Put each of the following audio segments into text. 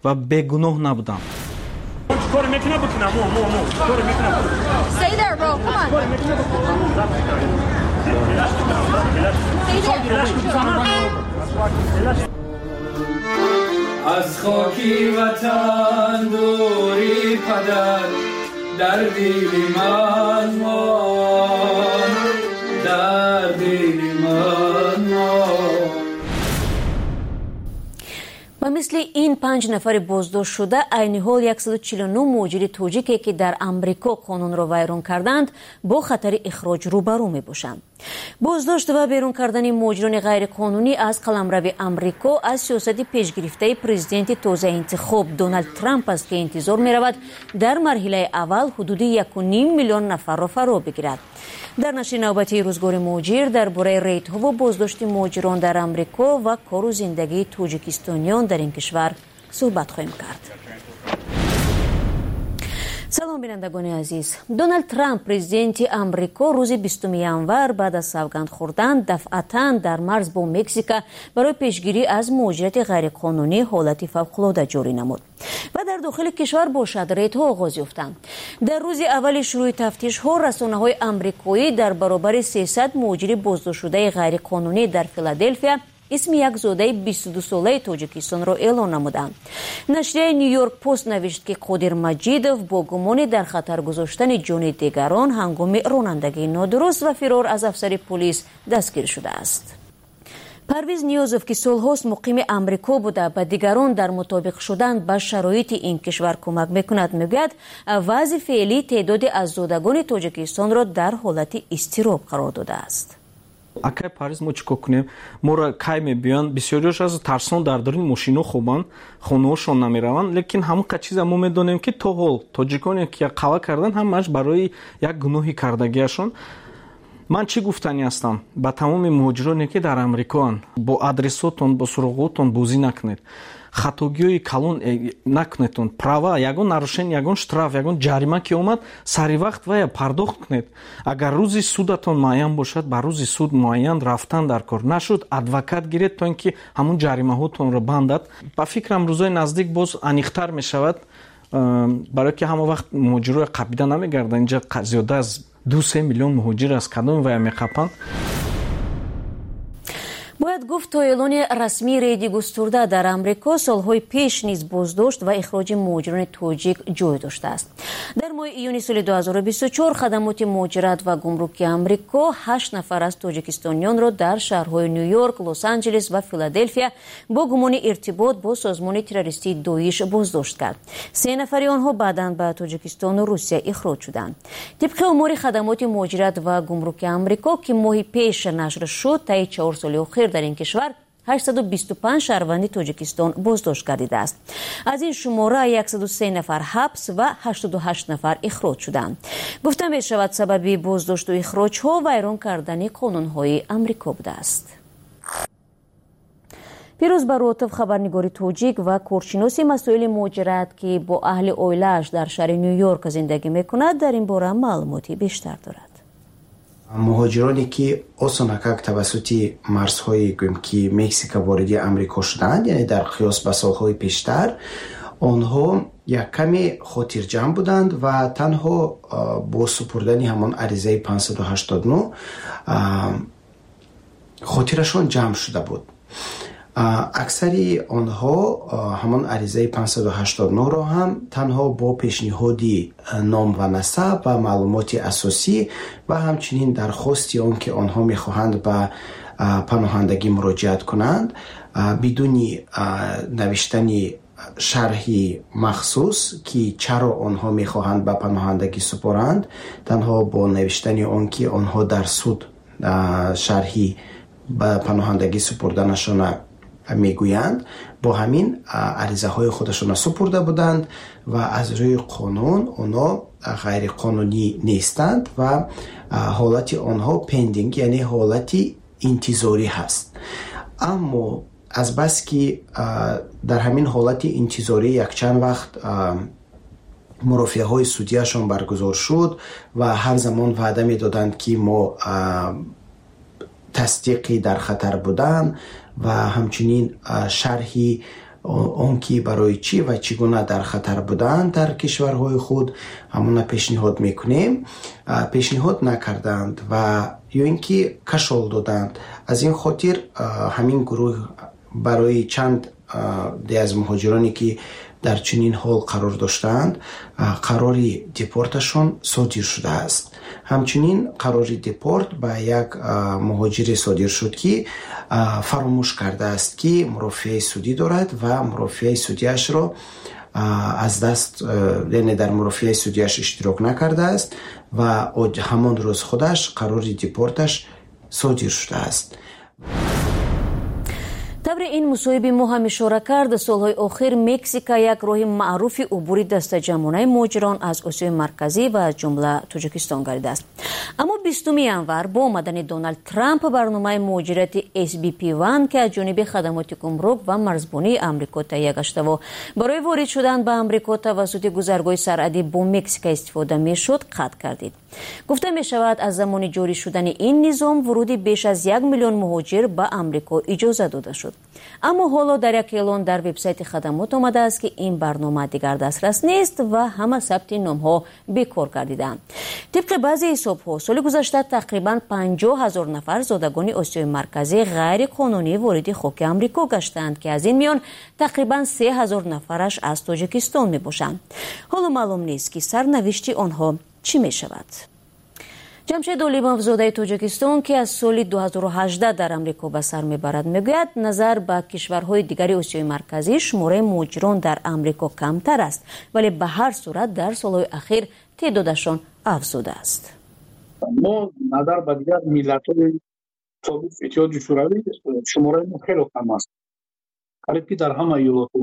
ва бегуноҳ набудам. از خاکی وطن دوری پدر در دل من ماند، در دل من ماند. و مثل این 5 نفر بازداشت شده عین حال 149 مهاجر توجیکی که در امریکا قانون را ویران کردند با خطر اخراج روبرو می باشند. بازداشت و بیرون کردن مهاجران غیر قانونی از قلمرو امریکا از سیاست پیشگرفته پرزیدنت تازه انتخاب دونالد ترامپ است که انتظار می رود در مرحله اول حدود 1.5 میلیون نفر را فرا بگیرد. در نشر نوبتی روزگار مهاجر درباره ریت‌ها و بازداشت مهاجران در امریکا و کار و زندگی توجیکستانیان در این کشور صحبت خواهیم کرد. سلام بینندگان عزیز. دونالد ترامپ پرزیدنت امریکا روز 20 январ بعد از سوگند خوردن دفعتاً در مرز با مکزیک برای پیشگیری از مهاجرت غیرقانونی حالت فوق‌العاده جاری نمود و در داخل کشور با ریت‌ها آغاز یافتند. در روز اول شروع تفتیش‌ها رسانه‌های آمریکایی در برابر 300 مهاجر بازداشت شده غیرقانونی در فیلادلفیا اسم یک زاده 22 ساله تاجیکستان را اعلام نمودند. نشریه نیویورک پست نوشت که قادر مجیدوف با گمان در خطر گذاشتن جان دیگران هنگام رانندگی نادرست و فرار از افسر پلیس دستگیر شده است. پرویز نیازوف که سالهاست مقیم امریکا بوده به دیگران در مطابق شدن با شرایط این کشور کمک میکند میگوید وضع فعلی تعداد از زادگان تاجیکستان را در حالت اضطراب قرار داده است. акай париз мо чӣ кор кунем? моро кай мебиёнд, бисёриёш аз тарсон дар дорини мошино хобанд, хонаҳошон намераванд, лекин ҳамон қа чиза мо медонем ки то ҳол тоҷиконе ки қава карданд ҳамааш барои як гуноҳи кардагиашон. ман чӣ гуфтанӣ ҳастам ба тамоми муҳоҷироне ки дар амрикоанд, бо адресотон бо суроғотон бозӣ накунед, хатогиҳои калон накунедтон, права ягон нарушение, ягон штраф, ягон ҷарима ки омад сари вақт вая пардохт кунед. агар рӯзи судатон муайян бошад ба рӯзи суд муайян рафтан дар кор, нашуд адвокат гиред то ин ки ҳамон ҷаримаҳотонро бандад. ба фикрам рӯзои наздик боз аниқтар мешавад, барое ки ҳамон вақт муҳоҷирои қабида намегарданд. инҷа зиёда аз 2-3 миллион муҳоҷир аз кадоми вая меқапанд. باید گفت تا اعلان رسمی ریدی گسترده در امریکا سالهای پیش نیز بازداشت و اخراج مهاجران توجیک جای داشته است. در ماه ایون سال 2024 خدمات مهاجرت و گمرکی امریکا 8 نفر از تاجیکستانیان را در شهرهای نیویورک، لس آنجلس و فیلادلفیا با گمان ارتباط با سازمان تروریستی داعش بازداشت کرد. 3 نفر آنها بعداً به تاجیکستان و روسیه اخراج شدند. طبق آمار خدمات مهاجرت و گمرک امریکا که ماهی پیش نشر شد، طی 4 سال اخیر در این کشور 825 شهروند تاجیکستان بازداشت گردیده است. از این شماره 103 نفر حبس و 88 نفر اخراج شدند. گفته می شود سبب بازداشت و اخراج ها ویران کردن قانون های امریکا بوده است. پیروز براتف خبرنگار توجیک و کارشناس مسائل مهاجرت که با اهل اویلش در شهر نیویورک زندگی میکند در این باره معلوماتی بیشتر دارد. مهاجرانی که осонакак тавассути марзҳои гӯем ки Мексика вориди амрико шуданд, яъне дар қиёс ба солҳои пештар, онҳо як каме хотирҷамъ буданд ва танҳо бо супурдани ҳамон аризаи 589 хотирашон ҷамъ шуда буд. аксари онҳо ҳамон аризаи 589-ро ҳам танҳо бо пешниҳоди ном ва насаб ва маълумоти асосӣ ва ҳамчунин дархости он ки онҳо мехоҳанд ба паноҳандагӣ муроҷиат кунанд, бидуни навиштани шарҳи махсус ки чаро онҳо мехоҳанд ба паноҳандагӣ супоранд, танҳо бо навиштани он ки онҳо дар суд шарҳи ба паноҳандагӣ супурданашона мегӯянд, бо ҳамин аризаҳои худашона супурда буданд ва аз рӯи қонун онҳо ғайриқонунӣ нестанд ва ҳолати онҳо пендинг, яъне ҳолати интизорӣ ҳаст. аммо азбас ки дар ҳамин ҳолати интизорӣ якчанд вақт мурофиаҳои судияшон баргузор шуд ва ҳар замон ваъда медоданд ки мо тасдиқи дар хатар будан ва ҳамчунин шарҳи он ки барои чӣ ва чӣ гуна дар хатар буданд дар кишварҳои худ ҳамона пешниҳод мекунем. Пешниҳод накарданд ва ё ин ки кашол доданд. Аз ин хотир ҳамин гурӯҳ барои чанд де аз муҳоҷироне ки дар чунин ҳол қарор доштаанд қарори депорташон содир шудааст. ҳамчунин қарори депорт ба як муҳоҷире содир шуд ки фаромӯш кардааст ки мурофиаи судӣ дорад ва мурофиаи судиашро аз даст яъне дар мурофиаи судиаш иштирок накардааст ва ҳамон рӯз худаш қарори депорташ содир шудааст. табри ин мусоҳиби мо ҳам ишора кард, солҳои охир Мексика як роҳи маъруфи убури дастаҷамонаи муҳоҷирон аз Осиёи марказӣ ва аз ҷумла Тоҷикистон гардидааст. Аммо 20 январ бо омадани Доналд Трамп барномаи муҳоҷирати SBP1 ки аз ҷониби хадамоти гумрук ва марзбонии Амрико таҳия гаштаво барои ворид шудан ба Амрико тавассути гузаргоҳи сарҳадӣ бо Мексика истифода мешуд, қатъ гардид. гуфта мешавад аз замони ҷорӣ шудани ин низом вуруди беш аз 1 миллион муҳоҷир ба Амрико иҷоза дода шуд. аммо ҳоло дар як эълон дар вебсайти хадамот омадааст ки ин барнома дигар дастрас нест ва ҳама сабти номҳо бекор гардидаанд. тибқи баъзе ҳисобҳо соли гузашта тақрибан 50 000 нафар зодагони Осиёи марказӣ ғайриқонунӣ вориди хоки Амрико гаштанд ки аз ин миён тақрибан 3 000 нафараш аз Тоҷикистон мебошанд. ҳоло маълум нест ки сарнавишти онҳо чӣ мешавад. ҷамшед Олимов зодаи Тоҷикистон ки аз соли 2018 дар Амрико ба сар мебарад мегӯяд назар ба кишварҳои дигари Осиёи марказӣ шумораи муҳоҷирон дар Амрико камтар аст, вале ба ҳар сурат дар солҳои ахир теъдодашон афзудааст. мо назар ба дигар миллатҳои собиқ иттиҳоди шӯравӣ шумораи мо хеле кам аст, қариб ки дар ҳама иёлотҳо.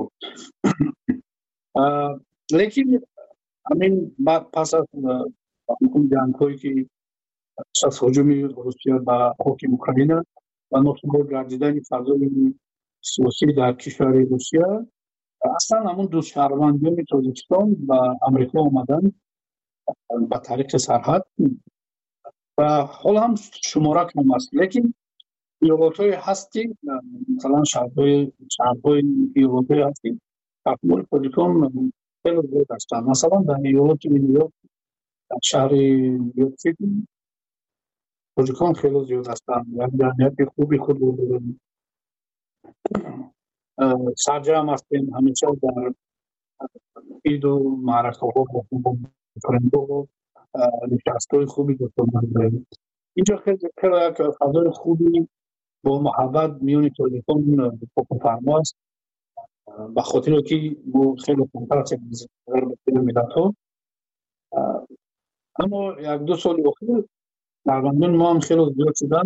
лекин ҳамин пас аз ҷангҳое ки аз ҳуҷуми Русия ба хоки Украина ва носубот гардидани фазои сиёсӣ дар кишвари Русия, аслан ҳамон ду шаҳрвандони Тоҷикистон ба Амрико омаданд ба тариқи сарҳад ва ҳол ҳам шумора кам аст. лекин иёлотҳои ҳасти масалан шаҳрҳои иёлотҳои ҳасти таҳвили Тоҷикистон хеле зиёд ҳастанд. масалан дар иёлоти Нью-Йорк дар шаҳри Нью-Йорк Сити тоҷикон хеле зиёд ҳастанд. як ҷамъияти хуби худ дорем. сарҷам ҳастем ҳамеша дар иду маъракаҳо френдҳо нишастҳои хуби дошта дорем. инҷо хеле як фазои хуби бо муҳаббат миёни тоҷикон фокуфармо аст, ба хотире ки мо хеле камтар ҳастем дар миллатҳо. аммо як-ду соли охир шаҳрвандони мо ҳам хеле зиёд шуданд.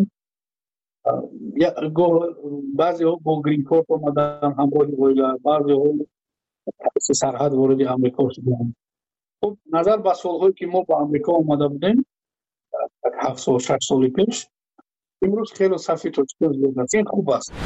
баъзеҳо бо грин-корт омадан ҳамроҳи оила, баъзеҳо тариқи сарҳад вориди Амрико шуданд. хуб назар ба солҳое ки мо ба Амрико омада будем 7 сол 6 соли пеш, имрӯз хеле сафи тоҷикон зиёд аст. ин хуб аст.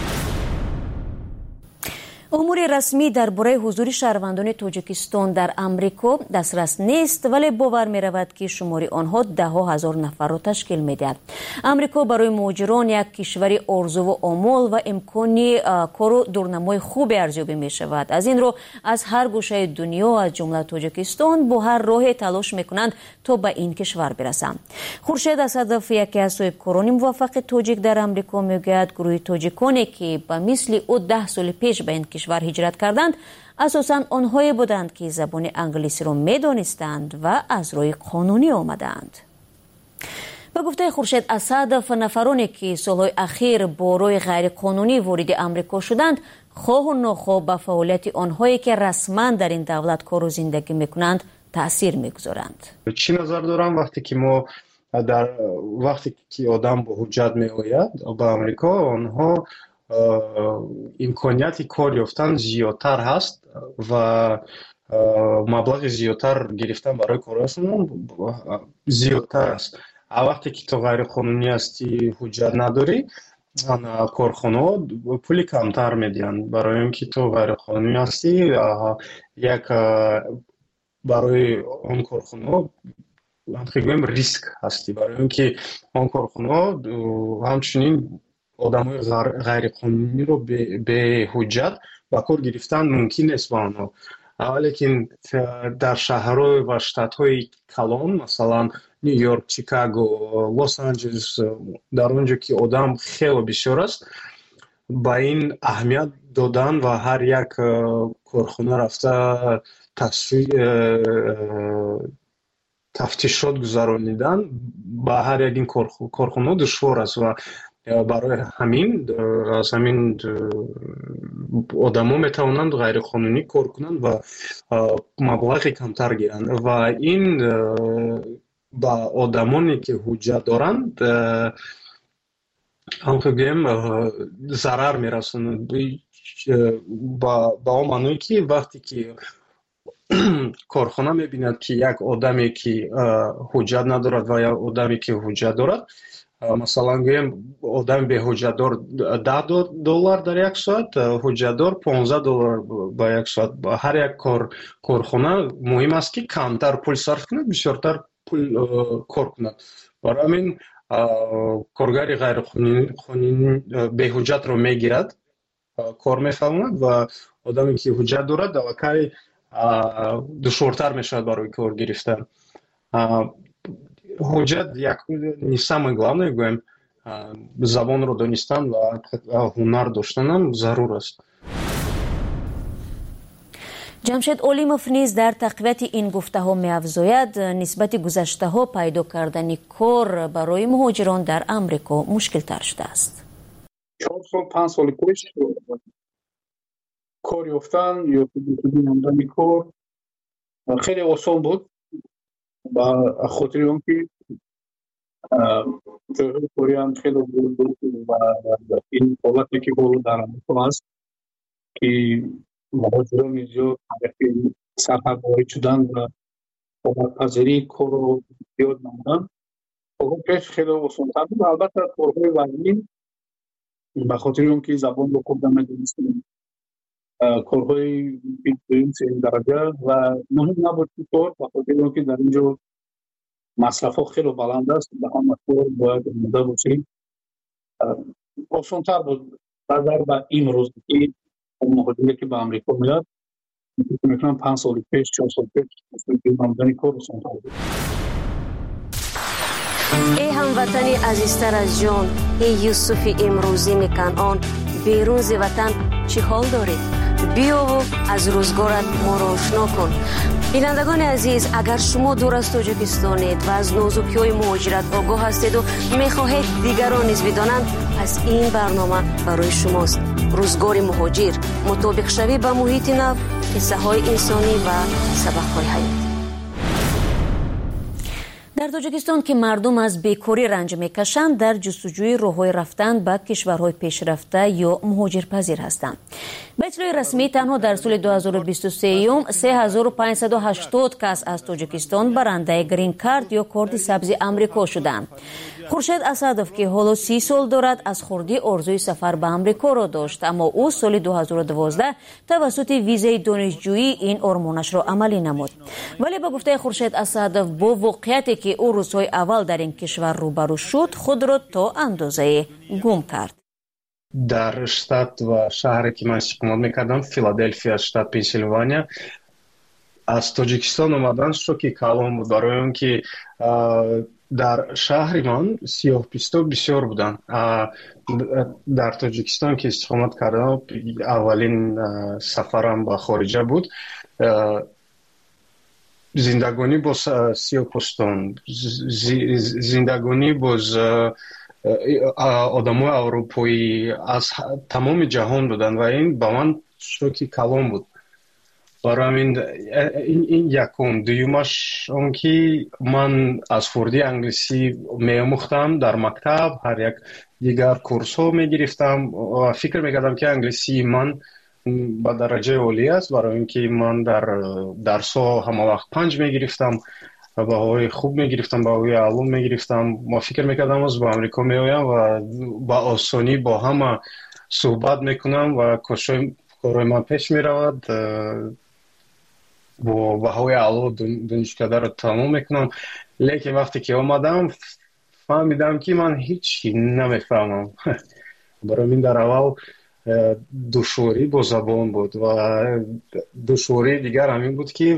умури расмӣ дар бораи ҳузури шаҳрвандони Тоҷикистон дар Амрико дастрас нест, вале бовар меравад ки шумори онҳо даҳо ҳазор нафарро ташкил медиҳад. Амрико барои муҳоҷирон як кишвари орзуву омол ва имкони кору дурнамои хубе арзёбӣ мешавад. аз ин рӯ аз ҳар гӯшаи дунё аз ҷумла Тоҷикистон бо ҳар роҳе талош мекунанд то ба ин кишвар бирасанд. Хуршед Асадов, яке аз соҳибкорони муваффақи тоҷик дар Амрико, мегӯяд гурӯҳи тоҷиконе ки ба мисли ӯ 10 соли пеш ба ин кишвар ҳиҷрат карданд, асосан онҳое буданд ки забони англисиро медонистанд ва аз роҳи қонунӣ омаданд. ба гуфтаи Хуршед Асадов, нафароне ки солҳои ахир бо роҳи ғайриқонунӣ вориди Амрико шуданд, хоҳу нохоҳ ба фаъолияти онҳое ки расман дар ин давлат кору зиндагӣ мекунанд таъсир мегузоранд. чӣ назар дорам вақте ки мо вақте ки одам бо ҳуҷҷат меояд ба Амрико, онҳо имконияти кор ёфтан зиёдтар ҳаст ва маблағи зиёдтар гирифтан барои корашон зиёдтар аст. вақте ки то ғайриқонунӣ ҳастӣ, ҳуҷҷат надорӣ, корхонаҳо пули камтар медиҳанд, барои ин ки то ғайриқонунӣ ҳастӣ, як барои он корхонаҳо гӯем риск ҳастӣ, барои ин ки он корхонаҳо ҳамчунин одамои ғайриқонуниро беҳуҷҷат ба кор гирифтан мумкин нест ба онҳо. Лекин дар шаҳрҳо ва штатҳои калон, масалан Нью Йорк, Чикаго, Лос Анҷелес, дар он ҷо ки одам хеле бисёр аст, ба ин аҳамият додан ва ҳар як корхона рафта тафтишот гузаронидан ба ҳар як ин корхонаҳо душвор аст ва барои ҳамин аз ҳамин одамҳо метавонанд ғайриқонунӣ кор кунанд ва маблағи камтар гиранд ва ин ба одамоне ки ҳуҷҷат доранд ҳамчун гӯем зарар мерасонад ба он маъное ки вақте ки корхона мебинад ки як одаме ки ҳуҷҷат надорад ва як одаме ки ҳуҷҷат дорад, масалан гӯем одами беҳуҷҷатдор $10 дар як соат, ҳуҷҷатдор $15 ба як соат. Ҳар як корхона муҳим аст ки камтар пул сарф кунад, бисёртар пул кор кунад. Барои ҳамин коргари ғайриқонунӣ беҳуҷҷатро мегирад, кор мефармояд ва одаме ки ҳуҷҷат дорад аллакай душвортар мешавад барои кор гирифтан. ҳуҷҷат як самое главное гӯем забонро донистан ва ҳунар доштанам зарур аст. ҷамшед Олимов низ дар тақвияти ин гуфтаҳо меафзояд, нисбати гузаштаҳо пайдо кардани кор барои муҳоҷирон дар Амрико мушкилтар шудааст. 4 сол 5 соли пеш кор ёфтан ё намудани кор хеле осон буд, ба хотири он ки ҷойҳои кориам хеле буд ва ин ҳолате ки ҳоло дар Амрико аст ки муҳоҷирони зиёд сарҳарбворӣ шудан ва омадпазирии корро зиёд намуданд. пеш хеле осонтар буд. Албатта корҳои вазнин ба хотири он ки забонро хуб намедонистем, корҳои дуюм сеюм дараҷа ва муҳим набуд ки кор ба хотири он ки дар ин ҷо масрафҳо хеле баланд аст, ба ҳама кор бояд омода бошем. Осонтар буд назар ба имрӯз ки муҳоҷире ки ба Амрико меяд, мекунам 5 соли пеш 4 соли пеш намудани кор осонтар буд. ای هموطنی عزیزتر از جان، ای یوسف امروزی مکنعان، بیرون ز وطن چه حال دارید؟ بیا و از روزگارت ما را آشنا کن. بینندگان عزیز، اگر شما دور از تاجیکستانید و از نازکی‌های مهاجرت آگاه هستید و می‌خواهید دیگران نیز بدانند، پس این برنامه برای شماست. روزگار مهاجر، مطابق شوی با محیط نو، قصه‌های انسانی و سبق‌های حیاتی. در تاجیکستان که مردم از بیکاری رنج میکشند، در جستجوی راه‌های رفتن به کشورهای پیشرفته یا مهاجرپذیر هستند. به اطلاع رسمی تنها در سال 2023 3580 کس از تاجیکستان برنده گرین کارت یا کارت سبز آمریکا شدند. خورشید اسدов که حالا 30 سال دارد از خردی آرزوی سفر به آمریکا را داشت، اما او سال 2012 توسط ویزای دانشجویی این آرمانش را عملی نمود. ولی به گفته خورشید اسدов با واقعیتی که او روزهای اول در این کشور روبرو شد، خود را تا اندازه گم کرد. در штат و شهری که من استقامت میکردم، فیلادلفیا، штат پنسیلوانیا، از تاجیکستان اومدن شوکی کلان بود، برای اون که در شهر من سیاه‌پوستا بسیار بودن. در تاجیکستان که استقامت کردم، اولین سفرم به خارجه بود. زندگانی با سیاه‌پوستان، زندگانی با آدمای اروپایی از تمام جهان بودن و این با من شوکی کلان بود. برای این یکم. دویمش اون که من از خردی انگلیسی می‌آموختم در مکتب، هر یک دیگر کورس ها می‌گرفتم و فکر می‌کردم که انگلیسی من با درجه عالی است، برای اینکه من در درس ها همه وقت 5 می‌گرفتم، بهایی خوب می‌گرفتم، بهایی عالم می‌گرفتم. ما فکر می‌کردم از با آمریکا می‌آیم و با آسانی با همه صحبت می‌کنم و کارهای من پیش می‌رود. با بهایی عالی دانشکده را تمام میکنم. لیکن وقتی که آمدم فهمیدم که من هیچی نمیفهمم. барои мин дар аввал душворӣ бо забон буд ва душвории дигар ҳамин буд ки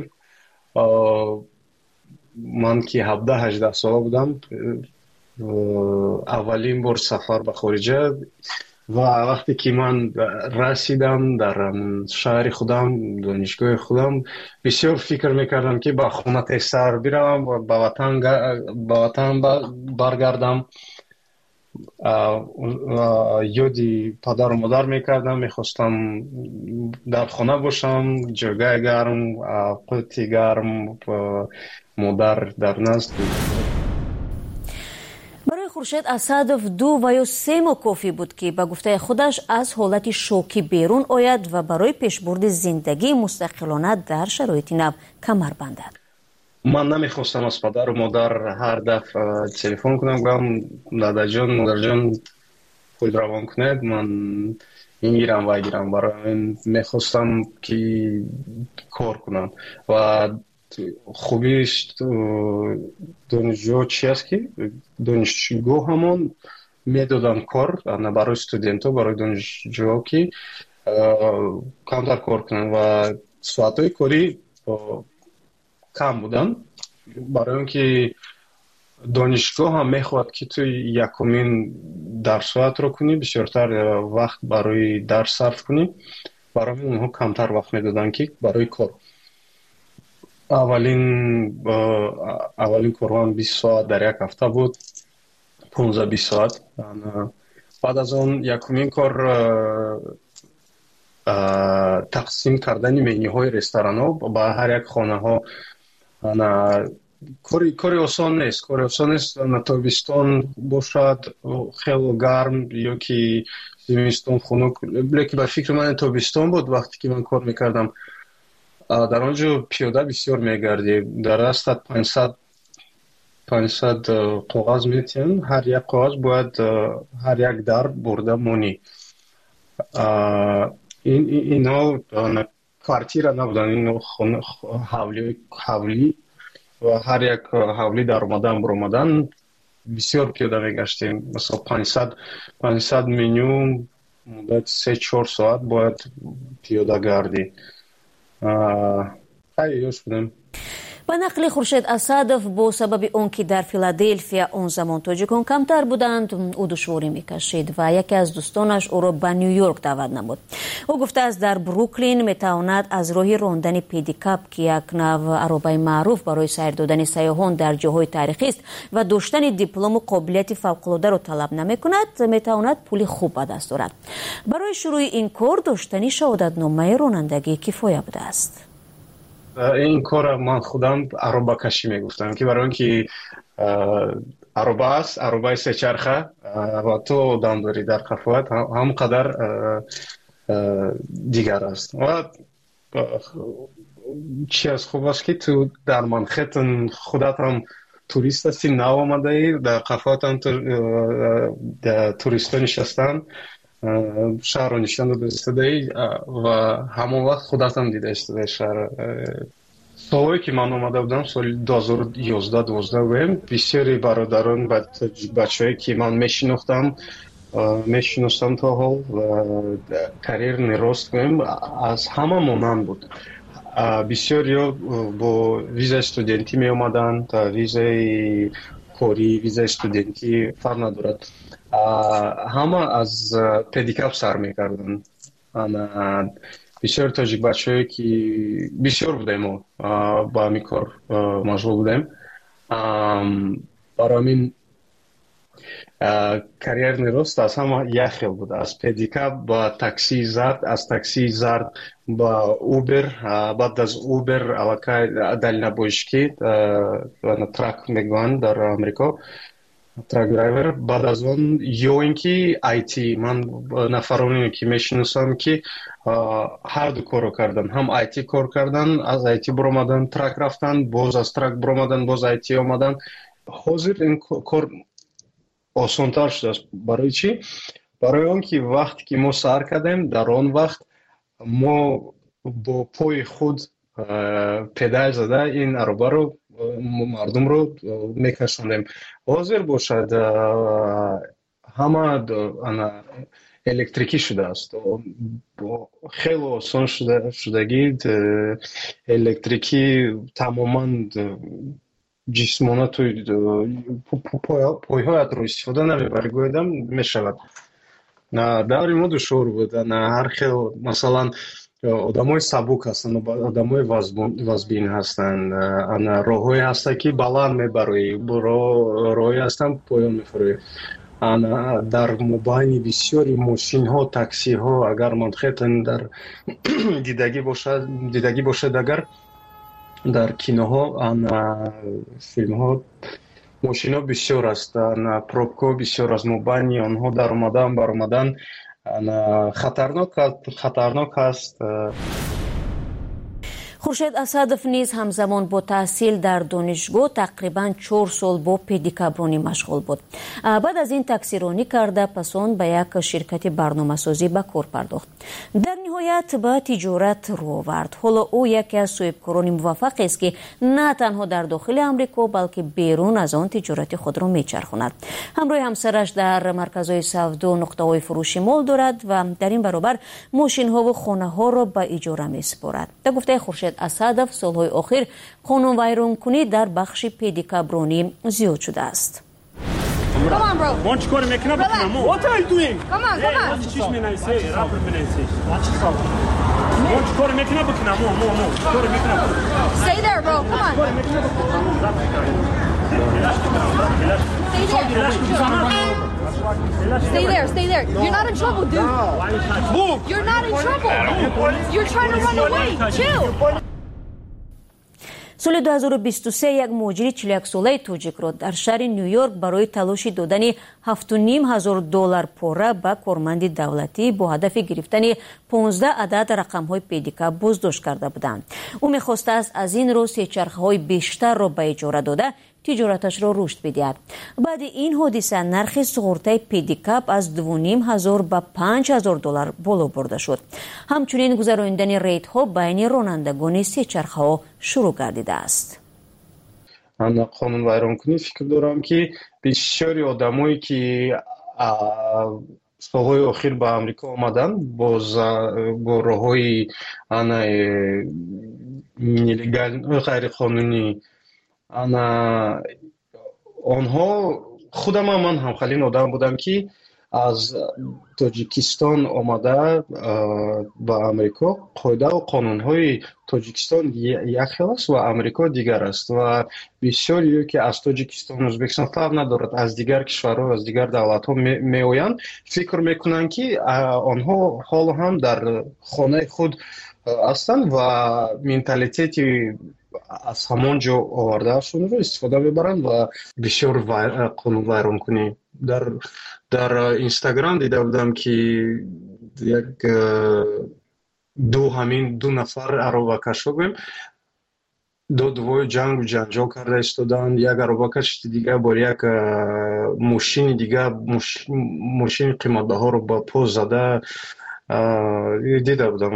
ман ки 17-18 сола будам, аввалин бор сафар ба хориҷа ва вақте ки ман расидам дар шаҳри худам, донишгоҳи худам, бисёр фикр мекардам ки ба хона тезтар биравам, ба ватан баргардам. ёди падару модар мекардам, мехостам дар хона бошам, ҷойгоҳи гарм, қӯти гарм, модар дар назд. барои Хуршед Асадов 2 ва ё 3 моҳ кофӣ буд ки ба гуфтаи худаш аз ҳолати шокӣ берун ояд ва барои пешбурди зиндагии мустақилона дар шароити нав камар бандад. ман намехостам аз падару модар ҳар дафъа телефон кунам, гӯям дадаҷон, модарҷон, худ равон кунед, ман ингирам вайгирам. барои мин мехостам ки кор кунам ва хубиш донишҷӯ чи аст ки донишгоҳ ҳамон медодам кор барои студентҳо, барои донишҷӯҳо ки камтар кор кунанд ва соатҳои корӣ кам будан, барои он ки донишгоҳ ҳам мехоҳад ки ту якумин дарсоатро кунӣ, бисёртар вақт барои дарс сарф кунӣ. барои мин онҳо камтар вақт медоданд ки барои кор. аввалин корҳоам 20 соат дар як ҳафта буд, 15-20 соат. баъд аз он якумин кор тақсим кардани менюҳои ресторанҳо ба ҳар як хонаҳо. кори осон нест. тобистон бошад хело гарм ё ки зимистон хунук, лекин ба фикри ман тобистон буд вақте ки ман кор мекардам. дар он ҷо пиёда бисёр мегардӣ, дар дастат 500 коғаз метиҳанд, ҳар як коғаз бояд ҳар як дар бурда монӣ. инҳо квартира набуданд, инҳо ҳавлӣ ва ҳар як ҳавлӣ дар омадан буромадан бисёр пиёда мегаштем. масалан 500 меню муддати 3-4 соат бояд пиёда гардӣ. ёш будем. ба нақли Хуршед Асадов, бо сабаби он ки дар Филадельфия он замон тоҷикон камтар буданд, ӯ душворӣ мекашид ва яке аз дӯстонаш ӯро ба Нью-Йорк даъват намуд. ӯ гуфтааст дар Бруклин метавонад аз роҳи рондани педикап, ки як нав аробаи маъруф барои сайр додани сайёҳон дар ҷойҳои тарихист ва доштани диплому қобилияти фавқулодаро талаб намекунад, метавонад пули хуб ба даст орад. барои шурӯи ин кор доштани шаҳодатномаи ронандагӣ кифоя будааст. این کار من خودم عربه کشی میگفتم که برای اینکه عربه است، عربه سه چرخه و تو آدم داری در قفوت هم قدر دیگر است. و چی از خوب است که تو در منخیتن خودت هم توریست هستی، نو آمده ای، در قفوت هم توریست ها نشستن، شهر رو نشان داده ای و همون وقت خودت هم دیده استده شهر. سالهایی که من اومده بودم سال 2011-12 بودم، بسیاری برادران بچه‌هایی که من میشناختم تا حال و کریر نراست بودم از همه مانند بود. بسیاری با ویزای استودنتی می اومدن، تا ویزای کاری، ویزای استودنتی فرق ندارد. همه از پدیکاپ سر میکردن. بسیار تاجیک بچه‌ای که بسیار بودیم و با همین کار مشغول بودیم. برای من کریر نراست از همه یک خیل بود، از پدیکاپ با تاکسی زرد، از تاکسی زرد با اوبر، بعد از اوبر علاقه دلنبوشکی ترک میگویند در امریکا، ترک درایور. بعد از اون یا اینکه آیتی، من نفرانی که میشناسم که هر دو کارو کردن، هم آیتی کار کردن، از آیتی برآمدن ترک رفتن، باز از ترک برآمدن، باز آیتی آمدن. حاضر این کار آسان‌تر شده است. برای چی؟ برای اون که وقتی که ما سر کردیم، در آن وقت ما با پای خود پدال زده این عربه رو مردم رو میکشوندیم. حاضر باشد همه электрикӣ шудааст. хеле осон шудагӣ электрикӣ тамоман ҷисмона пойҳоятро истифода намебарӣ, гӯядам мешавад. даври мо душвор буд. ҳар хел масалан одамои сабук ҳастанд, одамои вазбин ҳастанд. роҳҳое ҳастанд ки баланд мебароӣ, роҳҳое ҳастанд поён мефароӣ. дар мобайни бисёри мошинҳо, таксиҳо, агар манхетен дар дидагӣ бошад, агар дар киноҳо, филмҳо мошинҳо бисёр аст, пробкаҳо бисёр аст. мобайни онҳо дар баромадан хатарнок аст. хуршед асадов низ ҳамзамон бо таҳсил дар донишгоҳ тақрибан 4 сол бо педикабронӣ машғул буд. баъд аз ин таксиронӣ карда, пас он ба як ширкати барномасозӣ ба кор пардохт. дар ниҳоят ба тиҷорат рӯ овард. ҳоло ӯ яке аз соҳибкорони муваффақест, ки на танҳо дар дохили амрико, балки берун аз он тиҷорати худро мечархонад. ҳамроҳи ҳамсараш дар марказҳои савдо нуқтаҳои фурӯши мол дорад ва дар ин баробар мошинҳову хонаҳоро ба иҷора месупорад. дар гуфтаи хуршед асадов, солҳои охир қонунвайронкунӣ дар бахши педикабронӣ зиёд шудааст. Come on, bro. What are you doing? Come on. Stay there, bro. Come on. Stay there. You're not in trouble, dude. Move. You're not in trouble. You're trying to run away. Chill. соли 2023 як муҳоҷири 41 солаи тоҷикро дар шаҳри Нью-Йорк барои талоши додани $7,500 пора ба корманди давлатӣ бо ҳадафи гирифтани 15 адад рақамҳои педикаб боздошт карда буданд. ӯ мехостааст аз ин роҳ сечархаҳои бештарро ба иҷора дода тиҷораташро рушд бидиҳад. баъди ин ҳодиса нархи суғуртаи педикаб аз $2,500 ба $5,000 боло бурда шуд. ҳамчунин гузарониндани рейдҳо байни ронандагони сечархаҳо шурӯъ гардидааст. қонунвайронкунӣ фикр дорам, ки бисёри одамое ки солҳои охир ба амрико омаданд бо роҳҳои нелегал, ғайриқонунӣ, онҳо худам ман ҳамхалин одам будам, ки аз тоҷикистон омада ба амрико. қоидау қонунҳои тоҷикистон як хел аст ва амрико дигар аст ва бисёриё ки аз тоҷикистон, ӯзбекистон фарқ надорад, аз дигар кишварҳо, аз дигар давлатҳо меоянд, фикр мекунанд, ки онҳо ҳоло ҳам дар хонаи худ ҳастанд ва менталитети аз ҳамон ҷо овардаашонро истифода мебаранд ва бисёр қонунвайронкунӣ. дар инстаграм дида будам, ки як ду нафар аробакашҳо гӯем додувои ҷангу ҷанҷол карда истоданд. як аробакаш дигар бо як мошини дигар мошини қиматбаҳоро ба по зада дида будам.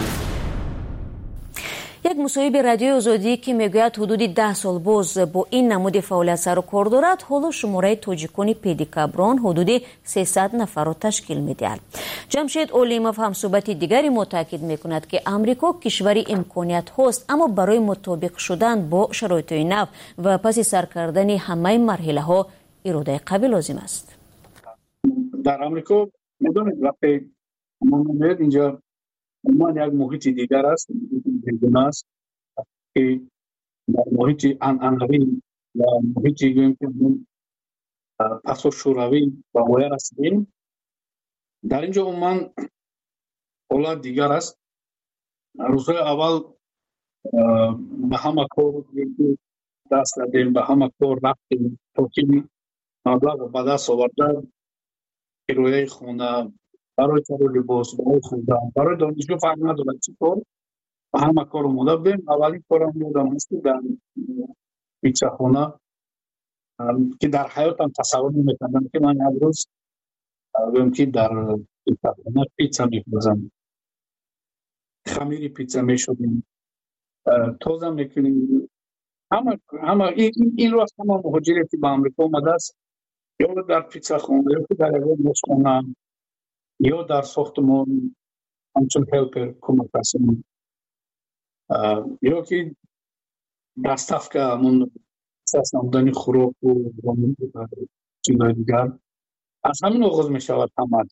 як мусоҳиби радиои озодӣ ки мегӯяд ҳудуди 10 сол боз бо ин намуди фаъолият сару кор дорад, ҳоло шумораи тоҷикони педикаброн ҳудуди 300 нафарро ташкил медиҳад. ҷамшед олимов ҳамсӯҳбати дигари мо таъкид мекунад, ки амрико кишвари имкониятҳост, аммо барои мутобиқ шудан бо шароитҳои нав ва паси сар кардани ҳамаи марҳилаҳо иродаи қавӣ лозим аст. дар амрико медонед вақте мо меояд инҷа умуман як муҳити дигар аст, бегуна аст, ки дар муҳити анъанавӣ ва муҳити гӯем ки пасошӯравӣ ба воя расидем. дар ин ҷо умуман ҳолат дигар аст. рӯзҳои аввал ба ҳама кор даст дадем, ба ҳама кор рафтем, то ки маблағро ба даст оварда кирояи хона, барои каро либос, барои хӯрдан, барои донишгоҳ фарқ надорад чӣ кор, ба ҳама кор омода будем. аввалин корам ёдам аст, ки дар питсахона, ки дар ҳаётам тасаввур наметавонам, ки ман як рӯз гӯем ки дар питсахона питса мефурӯзам, хамири питса мешудем, тоза мекунем. ҳама ин ро аст ҳама муҳоҷире ки ба амрико омадааст, ё дар питсахона ё ки дар ягон ошхона یا در ساختمان همچون هلپر کمک رسانی یا که دستافکه همون اساس نمودن خوراک و چیزهای دیگر از همین آغاز می شود عمل.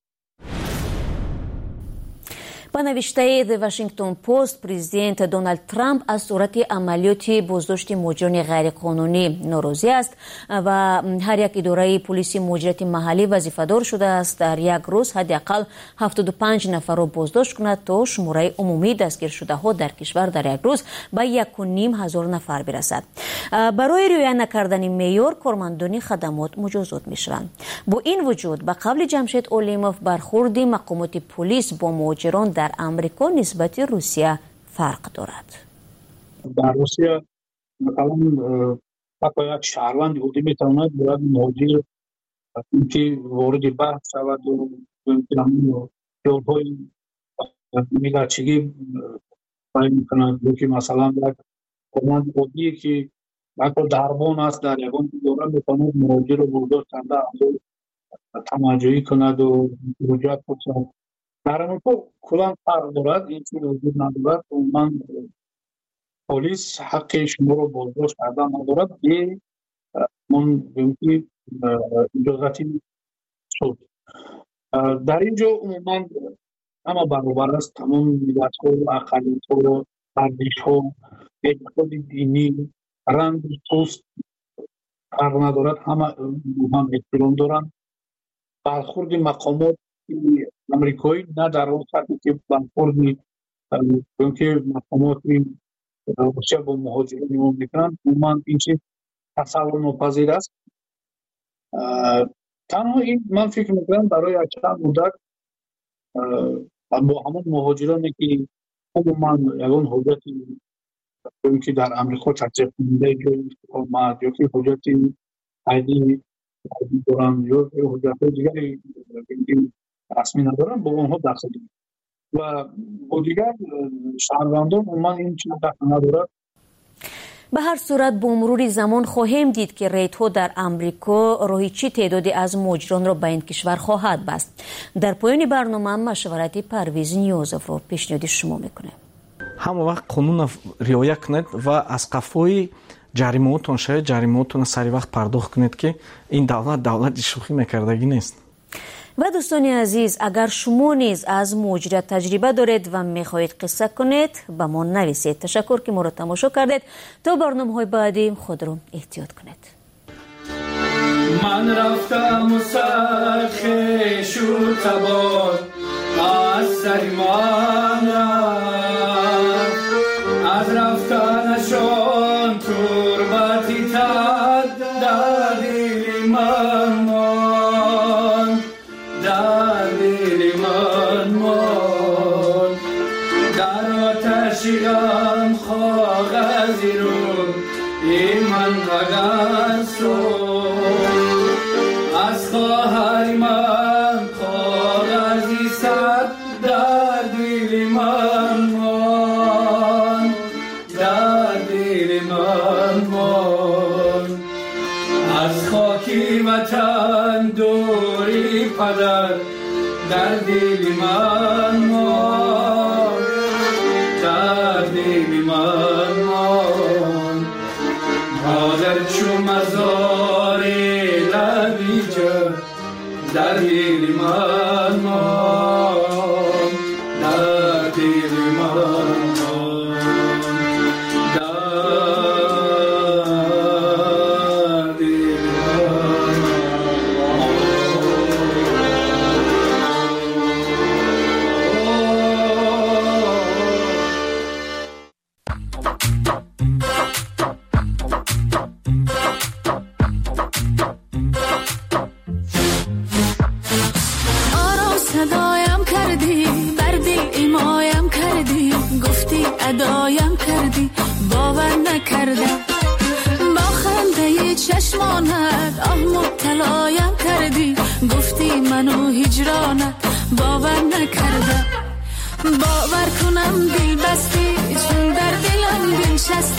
با نوشته The Washington Post پرزیدنت دونالد ترامپ از صورت عملیات بازداشت مهاجران غیرقانونی ناراضی است و هر یک اداره پلیس مهاجرت محلی وظیفه‌دار شده است در یک روز حداقل 75 نفر را بازداشت کند تا شماره عمومی دستگیر شده ها در کشور در یک روز به 1,500 نفر برسد. برای رعایت نکردن معیار کارمندان خدمات مجازات می‌شوند. با این وجود به قول جمشید اولیموف برخورد مقامات پلیس با مهاجران در امریکا نسبت روسیه فرق دارد. در روسیه مثلا حتی یک شهروند یهودی میتواند باید مهاجر که وارد بحث شود و یادهای میلچگی باید میکند که مثلا یک کارمند یهودی که حتی دربان است در یکان دوره میتواند مهاجر رو برداشت کرده تماجایی کند و رجوع کنند. در امریکا کلان فرق دارد. این چیز وجود ندارد. من پلیس حق شما رو بازداشت کردن ندارد. یه من بگم اجازتی شد. در اینجا عموما همه برابر است. تمام ملت ها، اقلیت ها، ارزش ها، اعتقاد دینی، رنگ پوست فرق ندارد. همه هم احترام دارند. برخورد مقامات امریکایی نه در اون سطحی که برخوردی که مقامات روسیه با مهاجرین میکنند عموما این چیز تصور ناپذیر است. تنها این من فکر میکنم برای چند مدت با همون مهاجرانی که عموما یگان حجتی که در امریکا تطبیق کننده جایی اقامت یا که حجتی عیدی دارن یا حجت دیگری رسمی ندارن با اونها دخل دارن و با دیگر شهروندان عموما این چیز دخل ندارد. به هر صورت با مرور زمان خواهیم دید که ریت‌ها در امریکا راهی چه تعدادی از مهاجران را به این کشور خواهد بست. در پایان برنامه مشورت پرویز نیازов را پیشنهاد شما میکنه. همه وقت قانون رعایت کنید و از قفای جریمه‌تون شاید جریمه‌تون سری وقت پرداخت کنید که این دولت شوخی میکردگی نیست. و دوستان عزیز اگر شما نیز از مهاجرت تجربه دارید و میخواهید قصه کنید به ما نویسید. تشکر که ما را تماشا کردید. تا برنامه‌های بعدی خود را احتیاط کنید. من رفتم و سرخش و تبار از سر من رفت از رفتنشان تربتی تد در دل من ماند در دل من ماند در آتش غم کاغذی رو این من اگر از خواهر من کاغذی صد در دل من ماند در دل من ماند از خاکی وطن دوری پدر در دل من ماند در دل من ماند مادر چو مزار لبی در دل من ماند در دل من ماند در دل صدایم کردی بر دل ایمایم کردی گفتی ادایم کردی باور نکردم با خنده چشمانت آه مبتلایم کردی گفتی منو هجرانت باور نکردم باور کنم دل بستی چون در دلم بنشستی